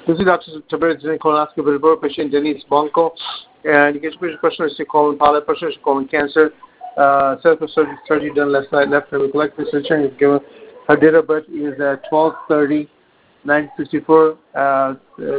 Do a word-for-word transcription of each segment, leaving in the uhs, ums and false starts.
This is Doctor Tabaret colonoscopy report, patient Denise Bonko, and you get your question is colon polyp, person is colon cancer. Uh, surgical surgery, surgery done last night, left and collect this insurance is given. Her date of birth is at twelve thirty nineteen sixty-four. Uh,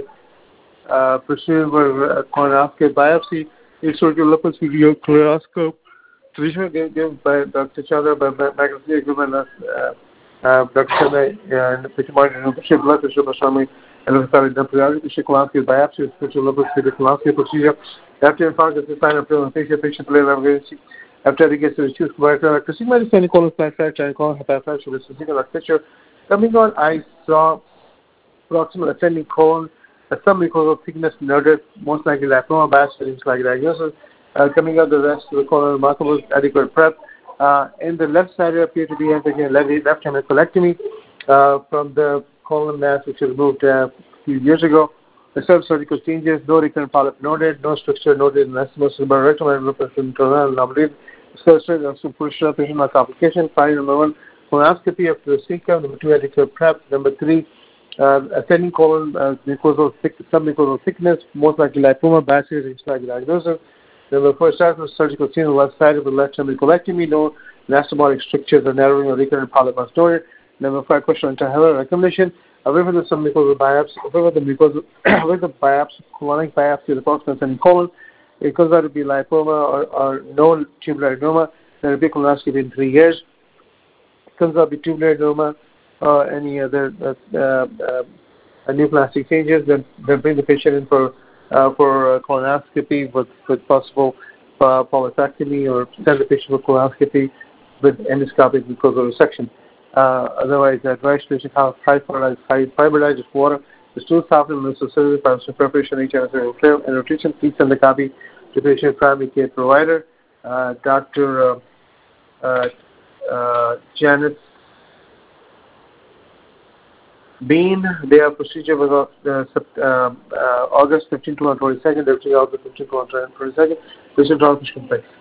uh, pursued for colonoscopy biopsy, a surgical lipids video colonoscope. Traditional given by Doctor Chandra by magazine equipment, uh, uh, Doctor Chandra and the patient margin, patient blood pressure, summary, and the study done periodically, colonoscopy biopsy, special lipids for the colonoscopy procedure. After infarct, the sign of patient, patient play emergency. After he gets to the tooth provider, because he might have seen colon fracture and colon hepatitis with a single picture. Coming on, I saw proximal ascending colon, some mucosal thickness noted, most likely lipoma, biopsy, like diagnosis. Uh, coming out the rest of the colon, remarkable adequate prep. Uh, in the left side, it appeared to be having left left hemicolectomy uh, from the colon mass, which was removed uh, a few years ago. The surgical changes, no recurrent polyp noted, no structure noted in anastomosis, rectal and lupus internal anomaly. Surgery and superficial patient mark complication. Finding number one, colonoscopy after the C C A M. Number two, adequate prep. Number three, uh, ascending colon, uh, mucosal thick, submucosal thickness, most likely lipoma, biopsy, like diagnosis. Number four, surgical change on the left side of the left hemicolectomy, no anastomotic strictures or narrowing or recurrent polyp noted. Number five, question on Tahara recommendation. Away from the submucosal biopsy, away from the mucosal, away from the biopsy, colonic biopsy of the proximal ascending colon. It comes out to be lipoma or, or no tubular adenoma, then a big colonoscopy in three years. It comes out to be tubular adenoma or any other uh, uh, uh, new plastic changes, then, then bring the patient in for uh, for uh, colonoscopy with, with possible uh, polypectomy, or send the patient for colonoscopy with endoscopic mucosal resection. Uh, otherwise, the advice patient have high fiberized water. The stool softening necessary for preparation each other and rotation. Please send the copy to patient primary care provider, uh, Doctor Uh, uh, uh, Janet Bean. Their procedure was uh, uh, uh, August fifteenth to twenty-second. August fifteenth to twenty-second. Patient transmission complex.